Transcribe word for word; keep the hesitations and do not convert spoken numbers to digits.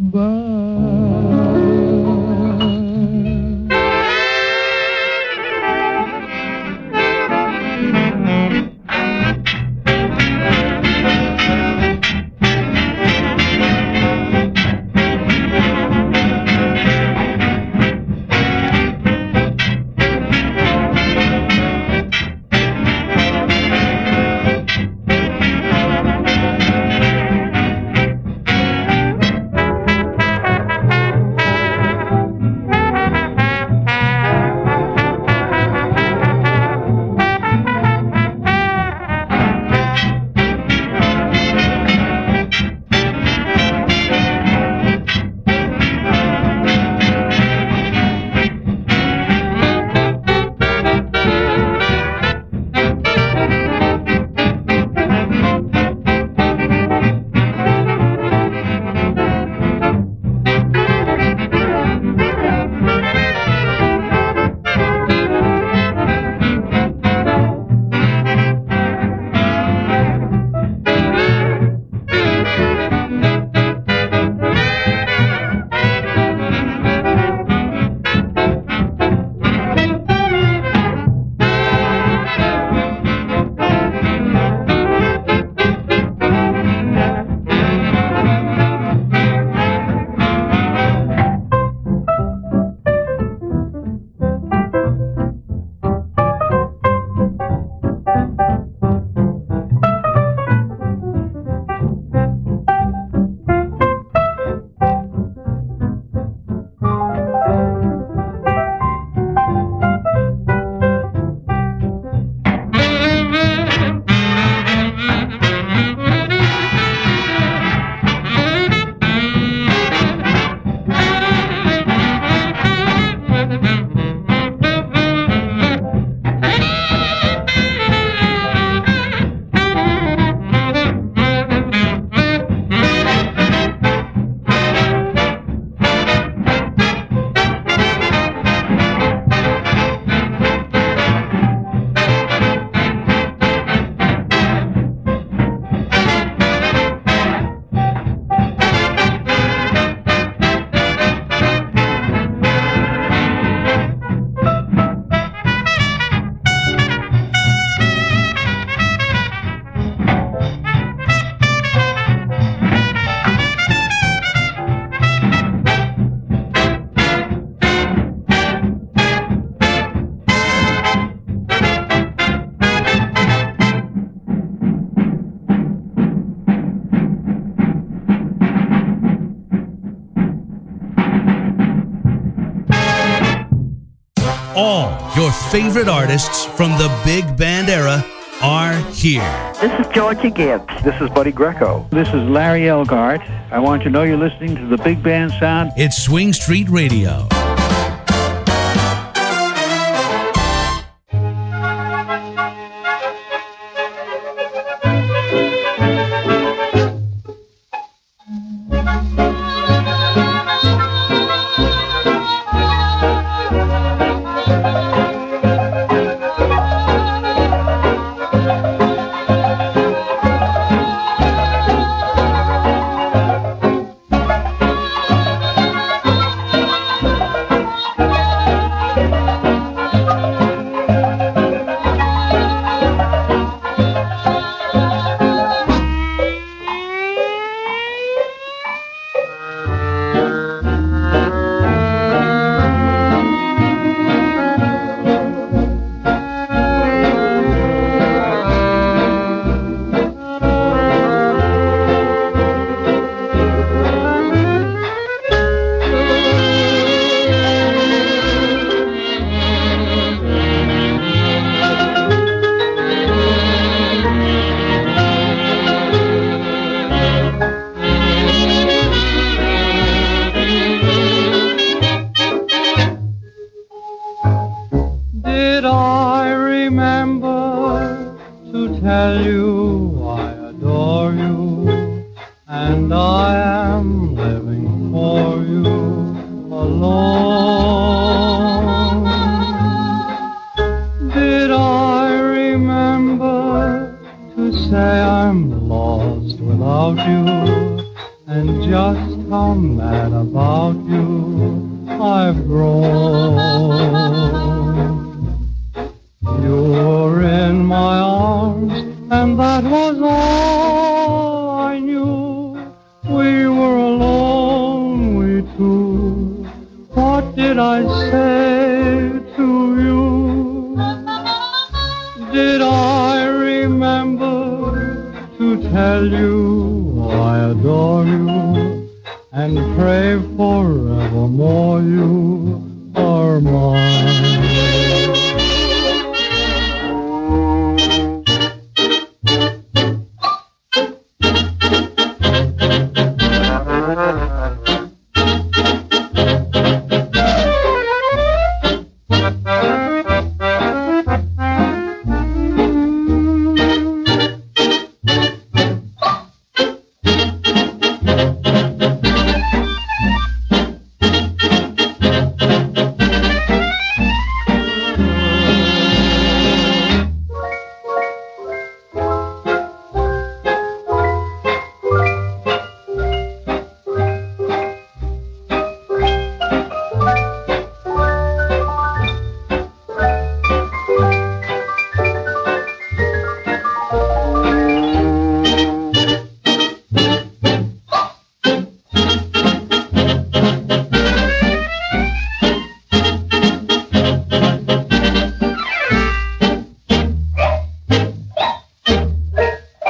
All your favorite artists from the big band era are here. This is Georgia Gibbs. This is Buddy Greco. This is Larry Elgart. I want you to know you're listening to the big band sound. It's Swing Street Radio. how mad about you I've grown. You were in my arms, and that was all I knew. We were alone, we two. What did I say to you? Did I remember to tell you I adore you and pray forevermore you are mine?